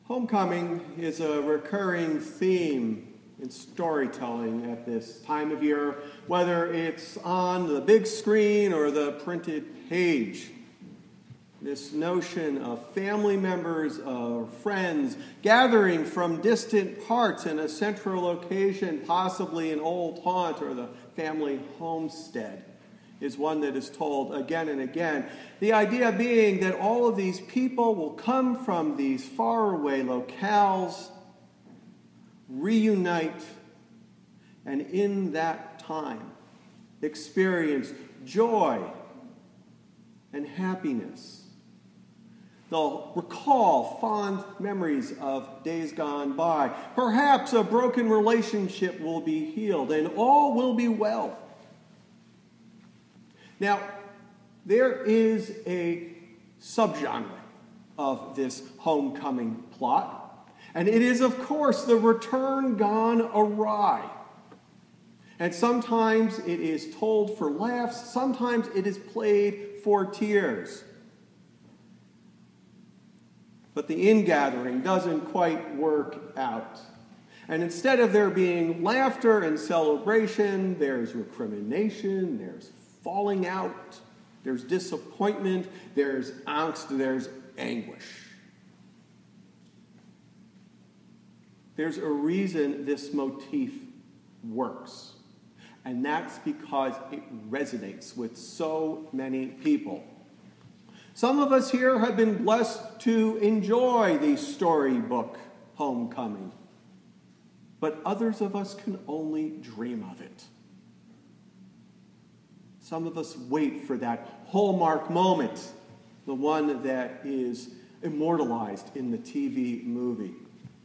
Homecoming is a recurring theme in storytelling at this time of year, whether it's on the big screen or the printed page. This notion of family members, of friends, gathering from distant parts in a central location, possibly an old haunt or the family homestead, is one that is told again and again. The idea being that all of these people will come from these faraway locales, reunite, and in that time experience joy and happiness. They'll recall fond memories of days gone by. Perhaps a broken relationship will be healed and all will be well. Now, there is a subgenre of this homecoming plot, and it is, of course, the return gone awry. And sometimes it is told for laughs, sometimes it is played for tears. But the ingathering doesn't quite work out. And instead of there being laughter and celebration, there's recrimination, there's falling out, there's disappointment, there's angst, there's anguish. There's a reason this motif works, and that's because it resonates with so many people. Some of us here have been blessed to enjoy the storybook homecoming, but others of us can only dream of it. Some of us wait for that hallmark moment, the one that is immortalized in the TV movie.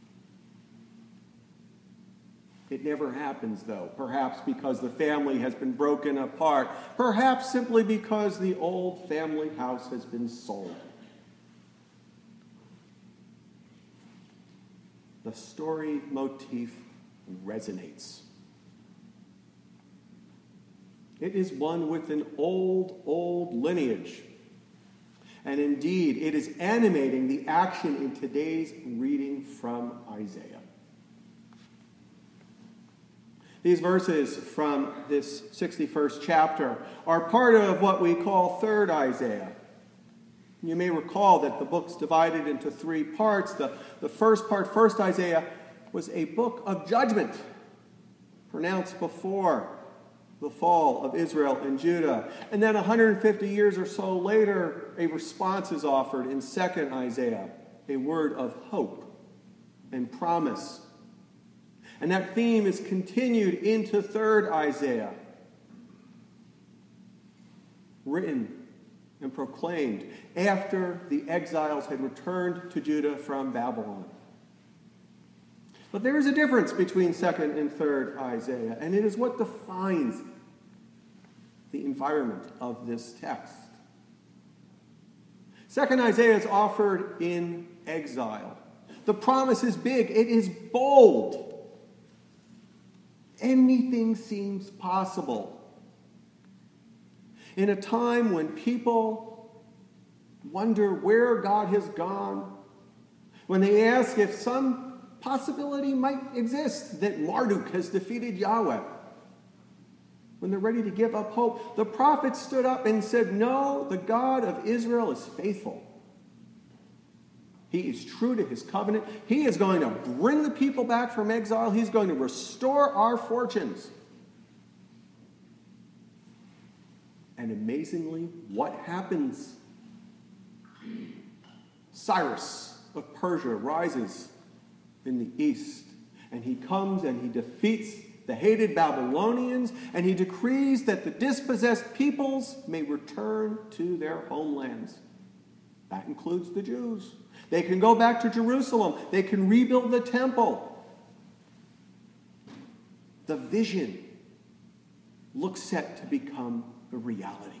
It never happens, though, perhaps because the family has been broken apart, perhaps simply because the old family house has been sold. The story motif resonates. It is one with an old lineage. And indeed, it is animating the action in today's reading from Isaiah. These verses from this 61st chapter are part of what we call 3rd Isaiah. You may recall that the book's divided into 3 parts. The first part, 1st Isaiah, was a book of judgment pronounced before the fall of Israel and Judah. And then 150 years or so later, a response is offered in 2nd Isaiah, a word of hope and promise. And that theme is continued into 3rd Isaiah, written and proclaimed after the exiles had returned to Judah from Babylon. But there is a difference between 2nd and 3rd Isaiah, and it is what defines the environment of this text. 2nd Isaiah is offered in exile. The promise is big. It is bold. Anything seems possible. In a time when people wonder where God has gone, when they ask if some possibility might exist that Marduk has defeated Yahweh, when they're ready to give up hope, the prophet stood up and said, no, the God of Israel is faithful. He is true to his covenant. He is going to bring the people back from exile. He's going to restore our fortunes. And amazingly, what happens? Cyrus of Persia rises in the east, and he comes and he defeats the hated Babylonians, and he decrees that the dispossessed peoples may return to their homelands. That includes the Jews. They can go back to Jerusalem. They can rebuild the temple. The vision looks set to become a reality.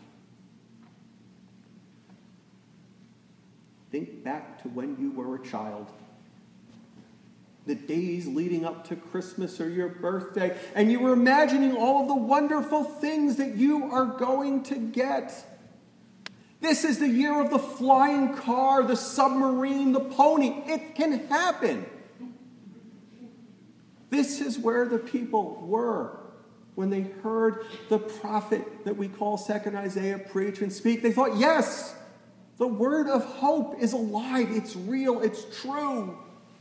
Think back to when you were a child. The days leading up to Christmas or your birthday, and you were imagining all of the wonderful things that you are going to get. This is the year of the flying car, the submarine, the pony. It can happen. This is where the people were when they heard the prophet that we call 2nd Isaiah preach and speak. They thought, yes, the word of hope is alive. It's real. It's true.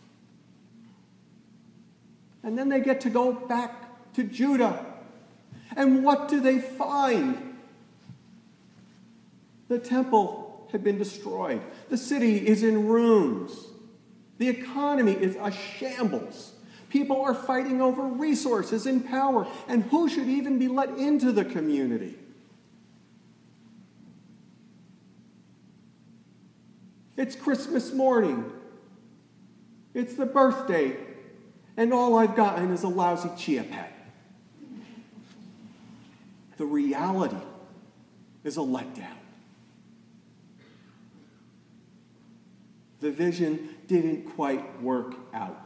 And then they get to go back to Judah. And what do they find? The temple had been destroyed. The city is in ruins. The economy is a shambles. People are fighting over resources and power. And who should even be let into the community? It's Christmas morning. It's the birthday. And all I've gotten is a lousy chia pet. The reality is a letdown. The vision didn't quite work out.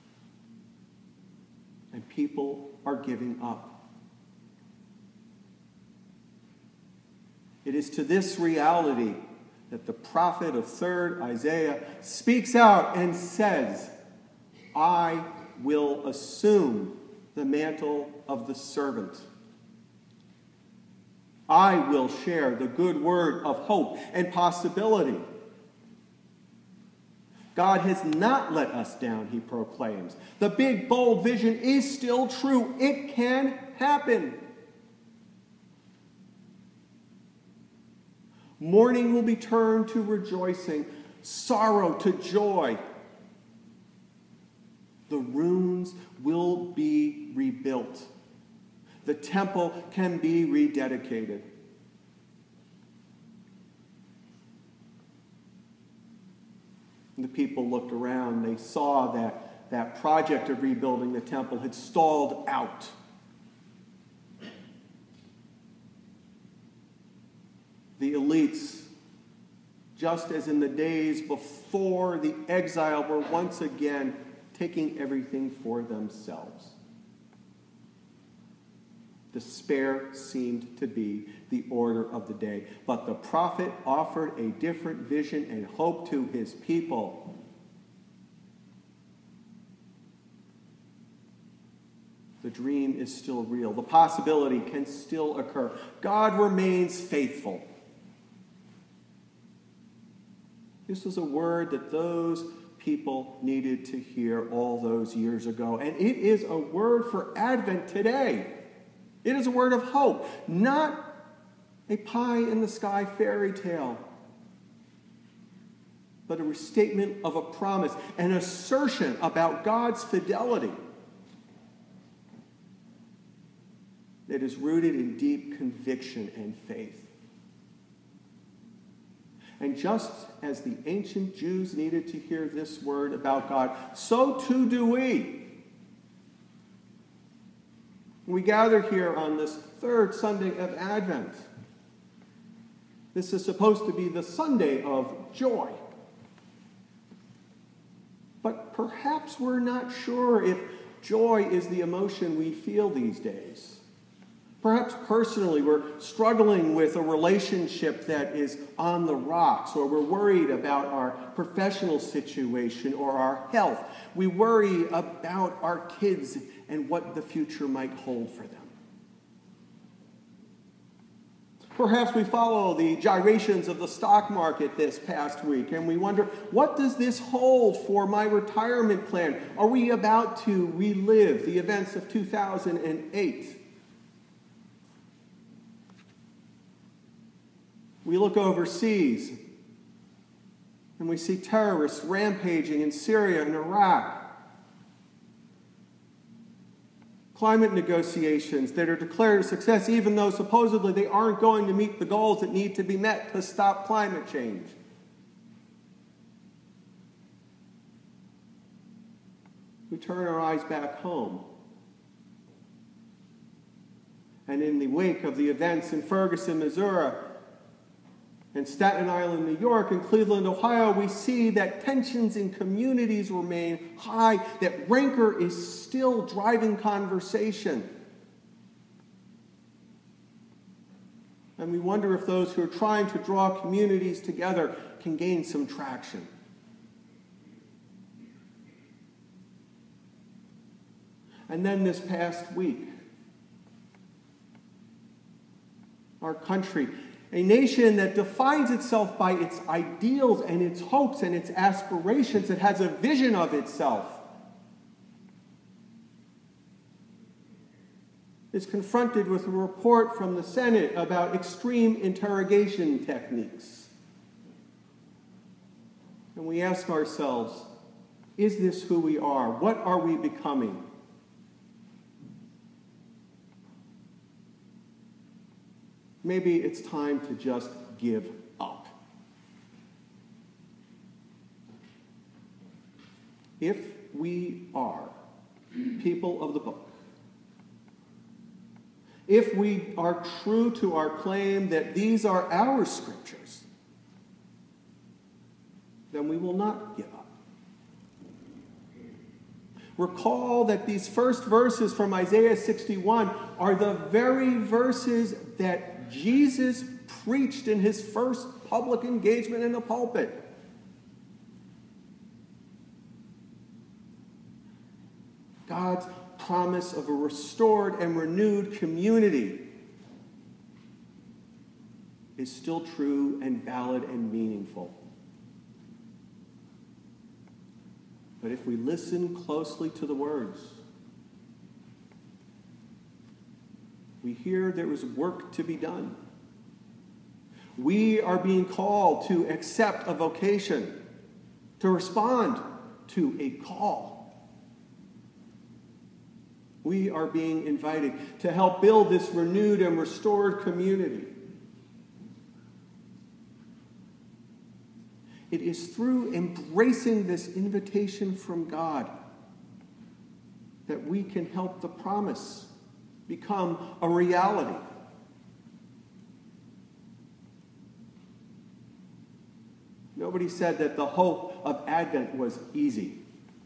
And people are giving up. It is to this reality that the prophet of 3rd Isaiah speaks out and says, I will assume the mantle of the servant. I will share the good word of hope and possibility. God has not let us down, he proclaims. The big, bold vision is still true. It can happen. Mourning will be turned to rejoicing, sorrow to joy. The ruins will be rebuilt. The temple can be rededicated. The people looked around. They saw that that project of rebuilding the temple had stalled out. The elites, just as in the days before the exile, were once again taking everything for themselves. Despair seemed to be the order of the day. But the prophet offered a different vision and hope to his people. The dream is still real. The possibility can still occur. God remains faithful. This was a word that those people needed to hear all those years ago. And it is a word for Advent today. It is a word of hope, not a pie-in-the-sky fairy tale, but a restatement of a promise, an assertion about God's fidelity that is rooted in deep conviction and faith. And just as the ancient Jews needed to hear this word about God, so too do we. We gather here on this third Sunday of Advent. This is supposed to be the Sunday of joy. But perhaps we're not sure if joy is the emotion we feel these days. Perhaps personally we're struggling with a relationship that is on the rocks, or we're worried about our professional situation or our health. We worry about our kids and what the future might hold for them. Perhaps we follow the gyrations of the stock market this past week, and we wonder, what does this hold for my retirement plan? Are we about to relive the events of 2008? We look overseas, and we see terrorists rampaging in Syria and Iraq. Climate negotiations that are declared a success even though supposedly they aren't going to meet the goals that need to be met to stop climate change. We turn our eyes back home. And in the wake of the events in Ferguson, Missouri, and Staten Island, New York, and Cleveland, Ohio, we see that tensions in communities remain high, that rancor is still driving conversation. And we wonder if those who are trying to draw communities together can gain some traction. And then this past week, our country, a nation that defines itself by its ideals and its hopes and its aspirations, that has a vision of itself, is confronted with a report from the Senate about extreme interrogation techniques. And we ask ourselves, is this who we are? What are we becoming? Maybe it's time to just give up. If we are people of the book, if we are true to our claim that these are our scriptures, then we will not give up. Recall that these first verses from Isaiah 61 are the very verses that Jesus preached in his first public engagement in the pulpit. God's promise of a restored and renewed community is still true and valid and meaningful. But if we listen closely to the words, we hear there is work to be done. We are being called to accept a vocation, to respond to a call. We are being invited to help build this renewed and restored community. It is through embracing this invitation from God that we can help the promise become a reality. Nobody said that the hope of Advent was easy.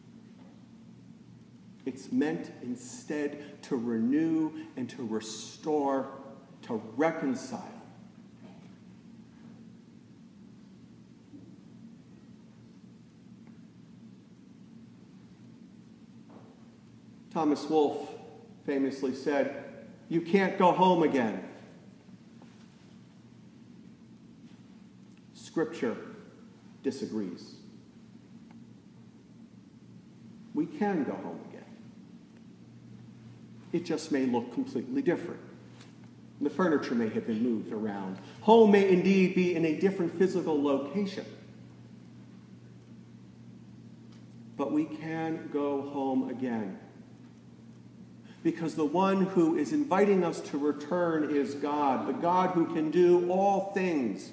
It's meant instead to renew and to restore, to reconcile. Thomas Wolfe famously said, "You can't go home again." Scripture disagrees. We can go home again. It just may look completely different. The furniture may have been moved around. Home may indeed be in a different physical location. But we can go home again. Because the one who is inviting us to return is God, the God who can do all things.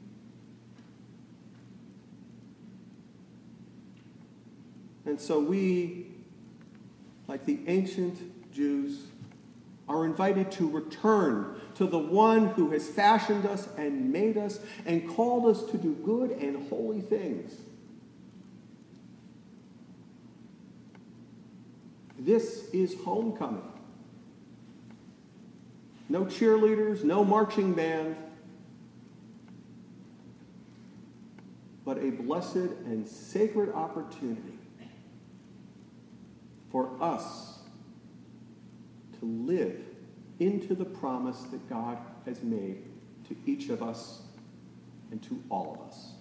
And so we, like the ancient Jews, are invited to return to the one who has fashioned us and made us and called us to do good and holy things. This is homecoming. No cheerleaders, no marching band, but a blessed and sacred opportunity for us to live into the promise that God has made to each of us and to all of us.